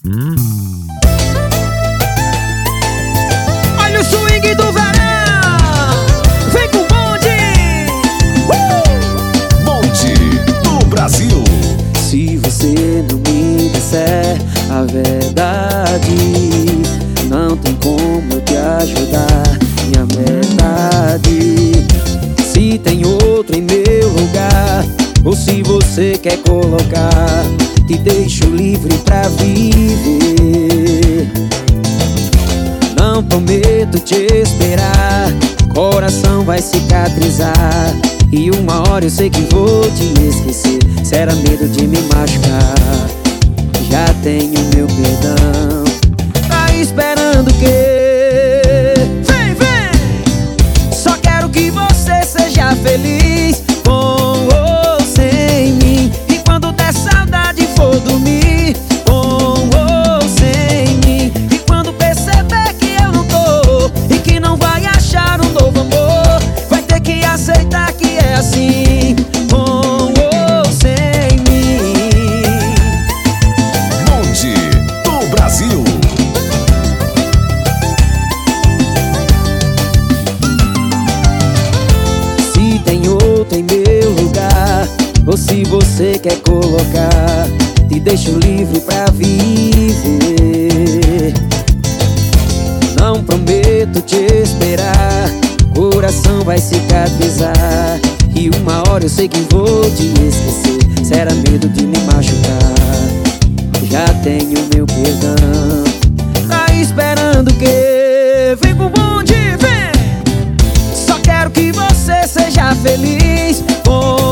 Olha o swing do verão, vem com o bonde. Bonde do Brasil. Se você não me disser a verdade, não tem como eu te ajudar, minha verdade. Se tem outro em meu lugar, ou se você quer colocar, te deixo livre pra viver. Não prometo te esperar, coração vai cicatrizar, e uma hora eu sei que vou te esquecer. Será medo de me machucar, já tenho meu perdão. Tá esperando o quê? Vem, vem! Só quero que você seja feliz, com ou sem mim. E quando der saudade for dormir, com ou sem mim. E quando perceber que eu não tô e que não vai achar um novo amor, vai ter que aceitar que é assim, com ou sem mim. Bonde do Brasil. Se tem outro em meu lugar, ou se você quer colocar, te deixo livre pra viver. Não prometo te esperar, coração vai cicatrizar, e uma hora eu sei que vou te esquecer. Será medo de me machucar, já tenho meu perdão. Tá esperando o quê? Vem com o bonde, vem! Só quero que você seja feliz, com